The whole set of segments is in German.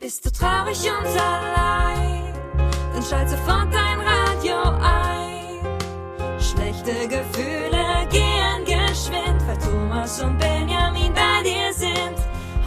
Bist du traurig und allein, dann schalt sofort dein Radio ein. Schlechte Gefühle gehen geschwind, weil Thomas und Benjamin bei dir sind.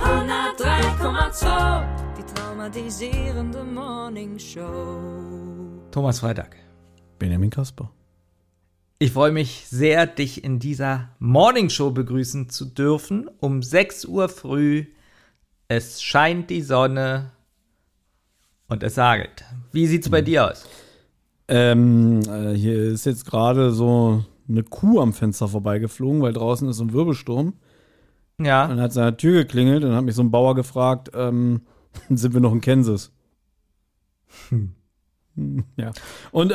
103,2, die traumatisierende Morningshow. Thomas Freitag. Benjamin Kasper. Ich freue mich sehr, dich in dieser Morningshow begrüßen zu dürfen. Um 6 Uhr früh. Es scheint die Sonne und es hagelt. Wie sieht's bei dir aus? Hier ist jetzt gerade so eine Kuh am Fenster vorbeigeflogen, weil draußen ist so ein Wirbelsturm. Ja. Dann hat es an der Tür geklingelt und hat mich so ein Bauer gefragt, sind wir noch in Kansas? Ja. Und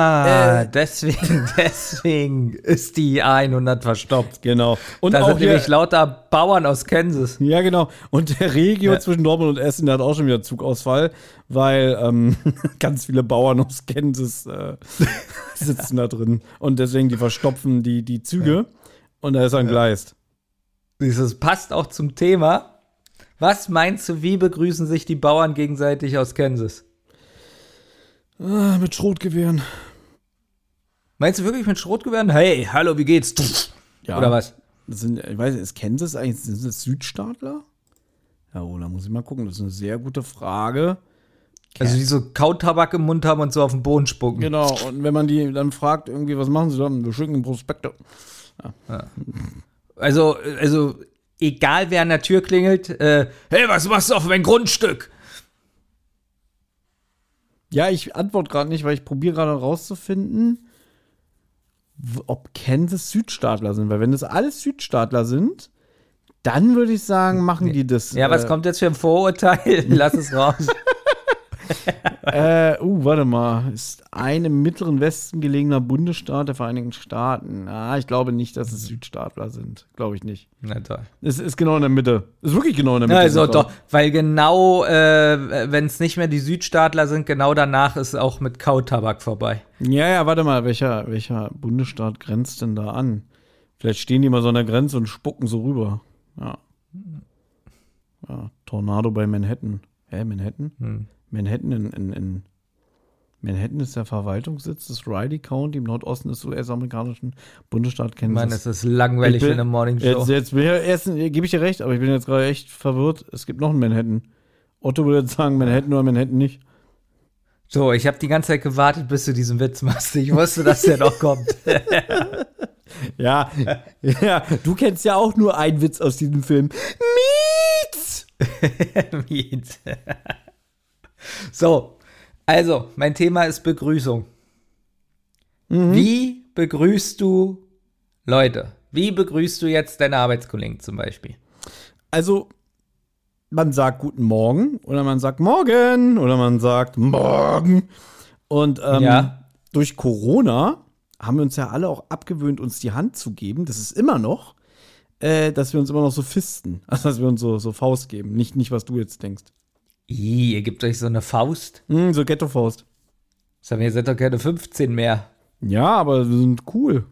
deswegen ist die A100 verstopft. genau. Und Da auch sind hier, nämlich lauter Bauern aus Kansas. ja, genau. Und der Regio zwischen Dortmund und Essen, der hat auch schon wieder Zugausfall, weil ganz viele Bauern aus Kansas sitzen da drin. Und deswegen, die verstopfen die Züge. Und da ist ein Gleis. Das passt auch zum Thema. Was meinst du, wie begrüßen sich die Bauern gegenseitig aus Kansas? Mit Schrotgewehren. Meinst du wirklich mit Schrotgewehren? Hey, hallo, wie geht's? Ja. Oder was? Ich weiß nicht, ist Kansas eigentlich, sind das Südstaatler? Ja, da muss ich mal gucken. Das ist eine sehr gute Frage. Also die so Kautabak im Mund haben und so auf den Boden spucken. Genau, und wenn man die dann fragt, irgendwie, was machen sie da? Wir schicken Prospekte. Ja. Also, egal wer an der Tür klingelt, hey, was machst du auf mein Grundstück? Ja, ich antworte gerade nicht, weil ich probiere gerade rauszufinden, ob Kansas Südstaatler sind. Weil wenn das alles Südstaatler sind, dann würde ich sagen, machen die das. Ja, was kommt jetzt für ein Vorurteil? Lass es raus. Warte mal. Ist ein im mittleren Westen gelegener Bundesstaat der Vereinigten Staaten. Ich glaube nicht, dass es Südstaatler sind. Glaube ich nicht. Na toll. Es ist genau in der Mitte. Ist wirklich genau in der Mitte. Also doch, weil genau, wenn es nicht mehr die Südstaatler sind, genau danach ist auch mit Kautabak vorbei. Ja, warte mal. Welcher Bundesstaat grenzt denn da an? Vielleicht stehen die mal so an der Grenze und spucken so rüber. Ja, Tornado bei Manhattan. Manhattan? Manhattan in Manhattan ist der Verwaltungssitz des Riley County im Nordosten des US-amerikanischen Bundesstaat Kansas. Mann, es ist langweilig für eine Morningshow. Jetzt gebe ich dir recht, aber ich bin jetzt gerade echt verwirrt. Es gibt noch einen Manhattan. Otto würde jetzt sagen Manhattan oder Manhattan nicht. So, ich habe die ganze Zeit gewartet, bis du diesen Witz machst. Ich wusste, dass der noch kommt. Ja, du kennst ja auch nur einen Witz aus diesem Film. Mietz! Mietz. So, also, mein Thema ist Begrüßung. Wie begrüßt du Leute? Wie begrüßt du jetzt deine Arbeitskollegen zum Beispiel? Also, man sagt guten Morgen oder man sagt morgen oder man sagt morgen. Und durch Corona haben wir uns ja alle auch abgewöhnt, uns die Hand zu geben. Das ist immer noch, dass wir uns immer noch so fisten. Also, dass wir uns so Faust geben. Nicht, was du jetzt denkst. Ihr gebt euch so eine Faust? So Ghetto-Faust. Ihr seid doch keine 15 mehr. Ja, aber wir sind cool.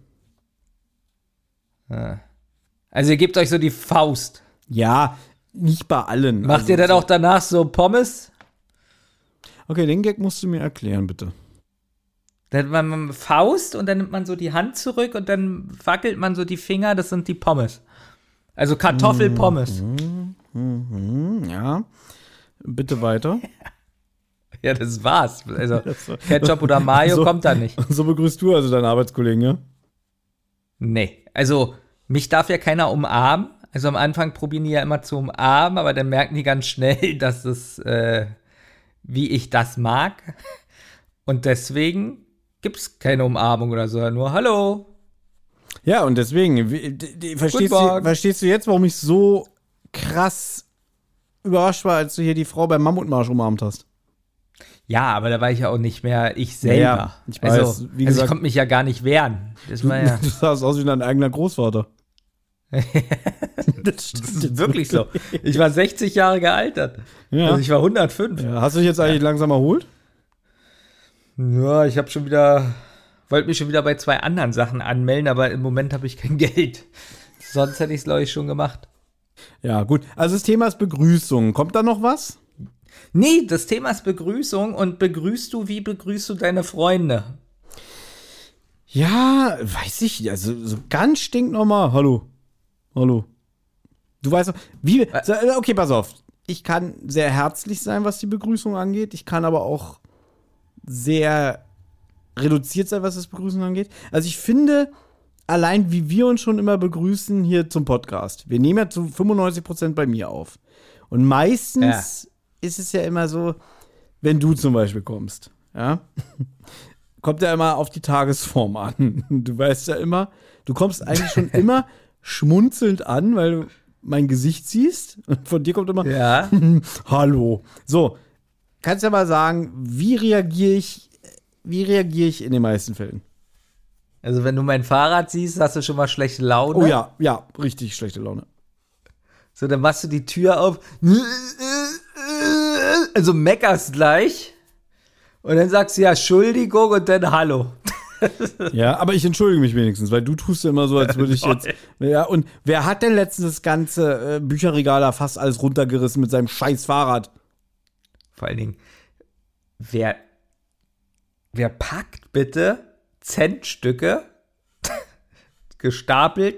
Also ihr gebt euch so die Faust. Ja, nicht bei allen. Macht ihr dann auch danach so Pommes? Okay, den Gag musst du mir erklären, bitte. Dann hat man Faust und dann nimmt man so die Hand zurück und dann wackelt man so die Finger, das sind die Pommes. Also Kartoffelpommes. Ja. Bitte weiter. Ja, das war's. Also Ketchup oder Mayo kommt da nicht. So begrüßt du also deinen Arbeitskollegen, ja? Nee, also mich darf ja keiner umarmen. Also am Anfang probieren die ja immer zu umarmen, aber dann merken die ganz schnell, dass es, wie ich das mag. Und deswegen gibt's keine Umarmung oder so, nur Hallo. Ja, und deswegen, verstehst du jetzt, warum ich so krass überrascht war, als du hier die Frau beim Mammutmarsch umarmt hast? Ja, aber da war ich ja auch nicht mehr ich selber. Ja, ich weiß, also ich konnte mich ja gar nicht wehren. Das war ja du sahst aus wie dein eigener Großvater. Das ist wirklich so. Ich war 60 Jahre gealtert. Ja. Also ich war 105. Ja, hast du dich jetzt eigentlich langsam erholt? Ja, ich habe wollte mich schon wieder bei 2 anderen Sachen anmelden, aber im Moment habe ich kein Geld. Sonst hätte ich es, glaube ich, schon gemacht. Ja, gut. Also das Thema ist Begrüßung. Kommt da noch was? Nee, das Thema ist Begrüßung und wie begrüßt du deine Freunde? Ja, weiß ich nicht. Also so ganz stinknormal. Hallo. Du weißt doch, wie. Okay, pass auf. Ich kann sehr herzlich sein, was die Begrüßung angeht. Ich kann aber auch sehr reduziert sein, was das Begrüßen angeht. Also ich finde, allein wie wir uns schon immer begrüßen hier zum Podcast. Wir nehmen ja zu 95% bei mir auf. Und meistens ist es ja immer so, wenn du zum Beispiel kommst, ja, kommt ja immer auf die Tagesform an. Du weißt ja immer, du kommst eigentlich schon immer schmunzelnd an, weil du mein Gesicht siehst. Und von dir kommt immer, hallo. So, kannst ja mal sagen, wie reagiere ich in den meisten Fällen? Also wenn du mein Fahrrad siehst, hast du schon mal schlechte Laune. Oh ja, richtig schlechte Laune. So, dann machst du die Tür auf, also meckerst gleich und dann sagst du ja Entschuldigung und dann Hallo. Ja, aber ich entschuldige mich wenigstens, weil du tust ja immer so, als würde ich jetzt. Ja, und wer hat denn letztens das ganze Bücherregal da fast alles runtergerissen mit seinem scheiß Fahrrad? Vor allen Dingen, wer packt bitte Centstücke gestapelt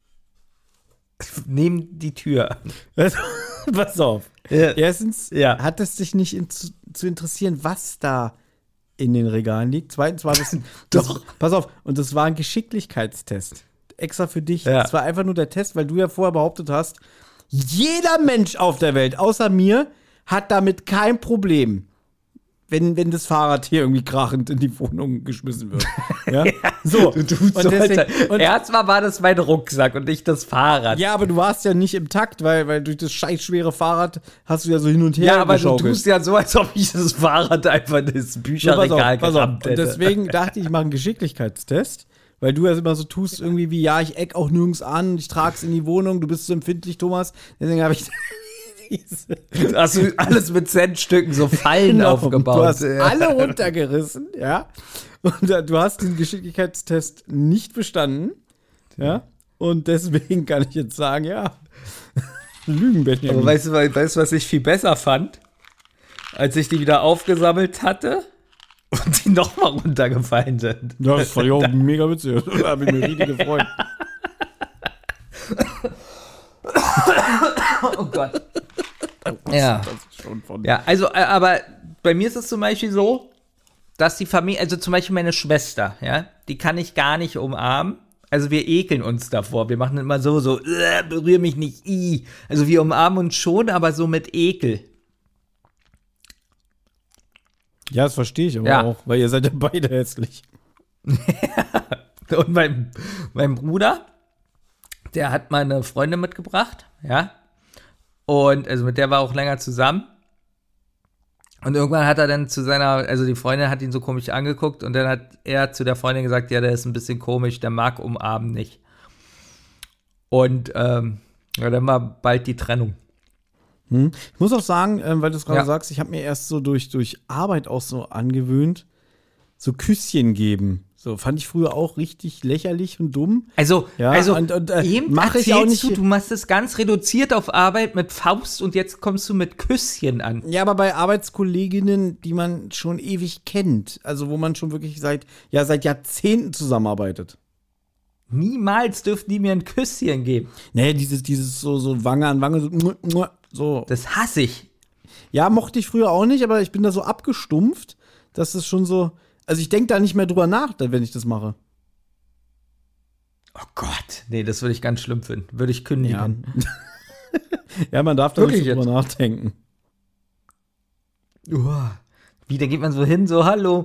neben die Tür? Pass auf. Ja. Erstens hat es dich nicht zu interessieren, was da in den Regalen liegt. Zweitens war das Doch. Pass auf, und das war ein Geschicklichkeitstest. Extra für dich. Ja. Das war einfach nur der Test, weil du ja vorher behauptet hast, jeder Mensch auf der Welt, außer mir, hat damit kein Problem, wenn das Fahrrad hier irgendwie krachend in die Wohnung geschmissen wird. Ja? So. Du tust so, erstmal war das mein Rucksack und nicht das Fahrrad. Ja, aber du warst ja nicht im Takt, weil durch das scheiß schwere Fahrrad hast du ja so hin und her aber geschaukelt. Du tust ja so, als ob ich das Fahrrad einfach ins Bücherregal gerammt hätte. Und deswegen dachte ich, ich mache einen Geschicklichkeitstest, weil du ja immer so tust, irgendwie wie, ja, ich eck auch nirgends an, ich trag's in die Wohnung, du bist so empfindlich, Thomas. Deswegen habe ich hast du alles mit Centstücken so Fallen aufgebaut. Du hast alle runtergerissen, ja. Und du hast den Geschicklichkeitstest nicht bestanden, ja. Und deswegen kann ich jetzt sagen, ja, Lügen, Benjamin. Aber weißt du, was ich viel besser fand? Als ich die wieder aufgesammelt hatte und die nochmal runtergefallen sind. Ja, das war ja auch mega witzig. Da habe ich mich richtig gefreut. Oh Gott. Ja. Ja, also, aber bei mir ist es zum Beispiel so, dass die Familie, also zum Beispiel meine Schwester, ja, die kann ich gar nicht umarmen. Also wir ekeln uns davor. Wir machen immer so, berühr mich nicht, Also wir umarmen uns schon, aber so mit Ekel. Ja, das verstehe ich aber auch, weil ihr seid ja beide hässlich. Und mein Bruder, der hat mal eine Freundin mitgebracht, ja. Und also mit der war auch länger zusammen. Und irgendwann hat er dann also die Freundin hat ihn so komisch angeguckt und dann hat er zu der Freundin gesagt, ja, der ist ein bisschen komisch, der mag umarmen nicht. Und dann war bald die Trennung. Ich muss auch sagen, weil du es gerade sagst, ich habe mir erst so durch Arbeit auch so angewöhnt, so Küsschen geben. So fand ich früher auch richtig lächerlich und dumm. Also eben mache ich auch nicht. Du machst es ganz reduziert auf Arbeit mit Faust und jetzt kommst du mit Küsschen an. Ja, aber bei Arbeitskolleginnen, die man schon ewig kennt, also wo man schon wirklich seit Jahrzehnten zusammenarbeitet. Niemals dürften die mir ein Küsschen geben. Nee, dieses so Wange an Wange, so. Das hasse ich. Ja, mochte ich früher auch nicht, aber ich bin da so abgestumpft, dass es schon so. Also ich denke da nicht mehr drüber nach, wenn ich das mache. Oh Gott, nee, das würde ich ganz schlimm finden. Würde ich kündigen. Ja, man darf da nicht drüber nachdenken. Wie, da geht man so hin, so hallo.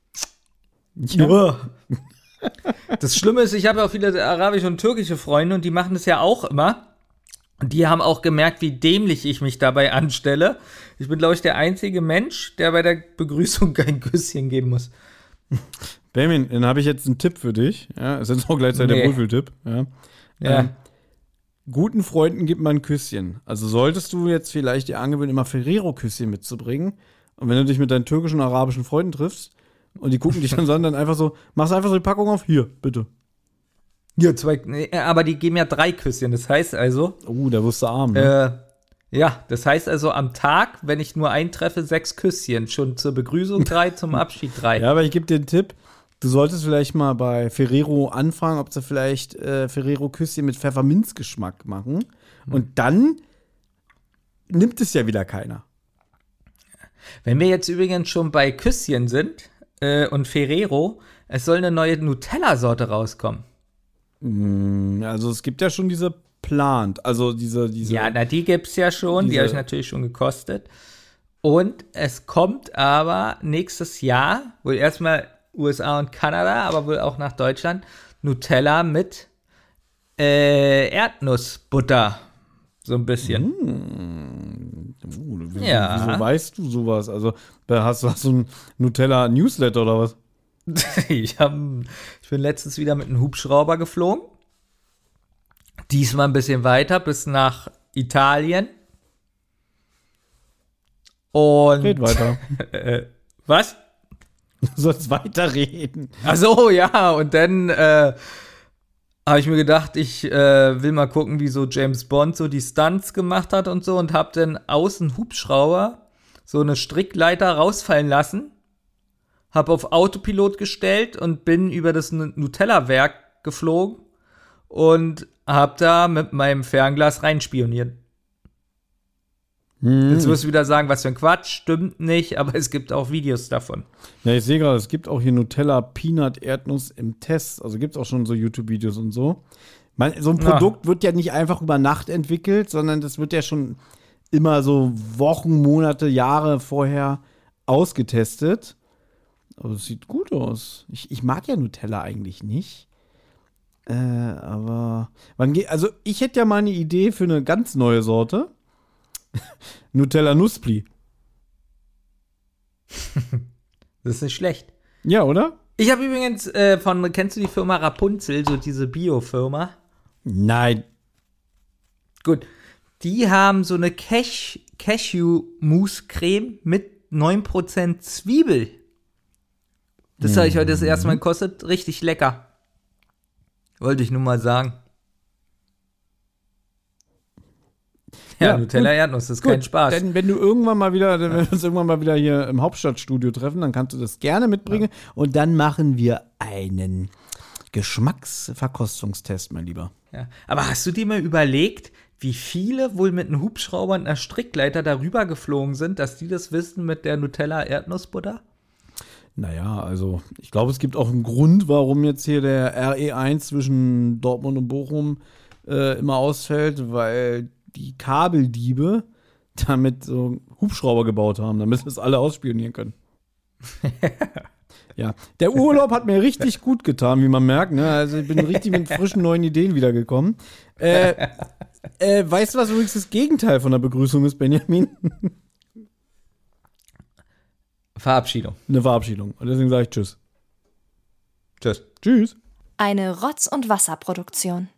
Ja. Das Schlimme ist, ich habe ja auch viele arabische und türkische Freunde und die machen das ja auch immer. Und die haben auch gemerkt, wie dämlich ich mich dabei anstelle. Ich bin, glaube ich, der einzige Mensch, der bei der Begrüßung kein Küsschen geben muss. Benjamin, dann habe ich jetzt einen Tipp für dich. Ja, ist jetzt auch gleichzeitig der Wohlfühltipp. Ja. Guten Freunden gibt man ein Küsschen. Also solltest du jetzt vielleicht dir angewöhnen, immer Ferrero-Küsschen mitzubringen. Und wenn du dich mit deinen türkischen und arabischen Freunden triffst und die gucken dich dann so an, dann einfach so, machst einfach so die Packung auf, hier, bitte. Ja, aber die geben ja 3 Küsschen, das heißt also. Da wirst du arm, ne? Ja, das heißt also am Tag, wenn ich nur eintreffe, 6 Küsschen. Schon zur Begrüßung 3, zum Abschied 3. Ja, aber ich gebe dir einen Tipp. Du solltest vielleicht mal bei Ferrero anfangen, ob sie vielleicht Ferrero-Küsschen mit Pfefferminzgeschmack machen. Und dann nimmt es ja wieder keiner. Wenn wir jetzt übrigens schon bei Küsschen sind und Ferrero, es soll eine neue Nutella-Sorte rauskommen. Also es gibt ja schon diese Plant, also diese. Ja, na, die gibt's ja schon, die habe ich natürlich schon gekostet. Und es kommt aber nächstes Jahr, wohl erstmal USA und Kanada, aber wohl auch nach Deutschland, Nutella mit Erdnussbutter. So ein bisschen. Wieso weißt du sowas? Also hast du ein Nutella-Newsletter oder was? Ich bin letztens wieder mit einem Hubschrauber geflogen. Diesmal ein bisschen weiter, bis nach Italien. Und Red weiter. Was? Du sollst weiterreden. Ach so, ja. Und dann habe ich mir gedacht, ich will mal gucken, wie so James Bond so die Stunts gemacht hat und so. Und habe dann aus dem Hubschrauber so eine Strickleiter rausfallen lassen. Habe auf Autopilot gestellt und bin über das Nutella-Werk geflogen. Und hab da mit meinem Fernglas reinspioniert. Jetzt wirst du wieder sagen, was für ein Quatsch, stimmt nicht, aber es gibt auch Videos davon. Ja, ich sehe gerade, es gibt auch hier Nutella Peanut Erdnuss im Test. Also gibt es auch schon so YouTube-Videos und so. So ein Produkt wird ja nicht einfach über Nacht entwickelt, sondern das wird ja schon immer so Wochen, Monate, Jahre vorher ausgetestet. Aber es sieht gut aus. Ich mag ja Nutella eigentlich nicht. Aber also ich hätte ja mal eine Idee für eine ganz neue Sorte. Nutella Nuspli. Das ist nicht schlecht. Ja, oder? Ich habe übrigens kennst du die Firma Rapunzel, so diese Bio-Firma? Nein. Gut. Die haben so eine Cashew-Mousse-Creme mit 9% Zwiebel. Das habe ich heute das erste Mal gekostet. Richtig lecker. Wollte ich nur mal sagen. Ja, Nutella Erdnuss, das ist kein Spaß. Denn wenn wir uns irgendwann mal wieder hier im Hauptstadtstudio treffen, dann kannst du das gerne mitbringen. Ja. Und dann machen wir einen Geschmacksverkostungstest, mein Lieber. Ja. Aber hast du dir mal überlegt, wie viele wohl mit einem Hubschrauber und einer Strickleiter darüber geflogen sind, dass die das wissen mit der Nutella Erdnussbutter? Naja, also ich glaube, es gibt auch einen Grund, warum jetzt hier der RE1 zwischen Dortmund und Bochum immer ausfällt, weil die Kabeldiebe damit so Hubschrauber gebaut haben, damit das alle ausspionieren können. Ja, der Urlaub hat mir richtig gut getan, wie man merkt. Ne? Also ich bin richtig mit frischen neuen Ideen wiedergekommen. Weißt du, was übrigens das Gegenteil von der Begrüßung ist, Benjamin? Verabschiedung. Eine Verabschiedung. Und deswegen sage ich Tschüss. Tschüss. Tschüss. Eine Rotz- und Wasserproduktion.